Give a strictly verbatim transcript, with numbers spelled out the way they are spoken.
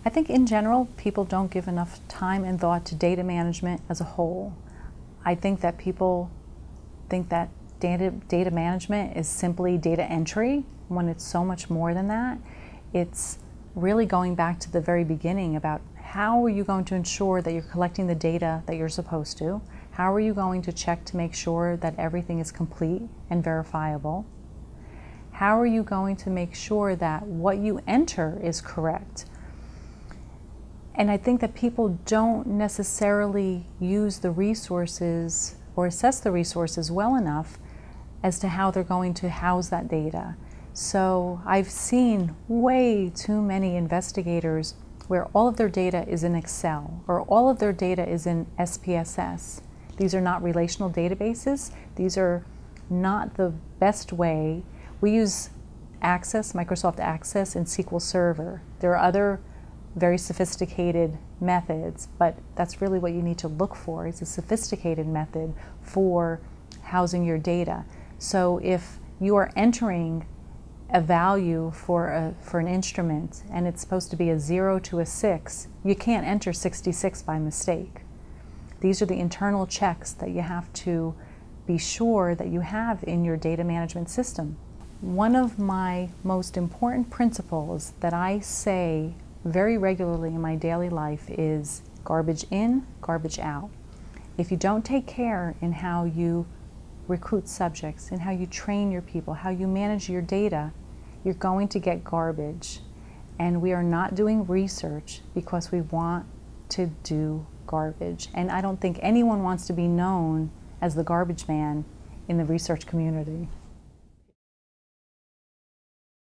I think in general, people don't give enough time and thought to data management as a whole. I think that people think that data, data management is simply data entry when it's so much more than that. It's really going back to the very beginning about how are you going to ensure that you're collecting the data that you're supposed to? How are you going to check to make sure that everything is complete and verifiable? How are you going to make sure that what you enter is correct? And I think that people don't necessarily use the resources or assess the resources well enough as to how they're going to house that data. So I've seen way too many investigators where all of their data is in Excel or all of their data is in S P S S. These are not relational databases. These are not the best way. We use Access, Microsoft Access, and S Q L Server. There are other very sophisticated methods, but that's really what you need to look for, is a sophisticated method for housing your data. So if you are entering a value for a for an instrument and it's supposed to be a zero to a six, you can't enter sixty-six by mistake. These are the internal checks that you have to be sure that you have in your data management system. One of my most important principles that I say very regularly in my daily life is garbage in, garbage out. If you don't take care in how you recruit subjects, in how you train your people, how you manage your data, you're going to get garbage. And we are not doing research because we want to do garbage. And I don't think anyone wants to be known as the garbage man in the research community.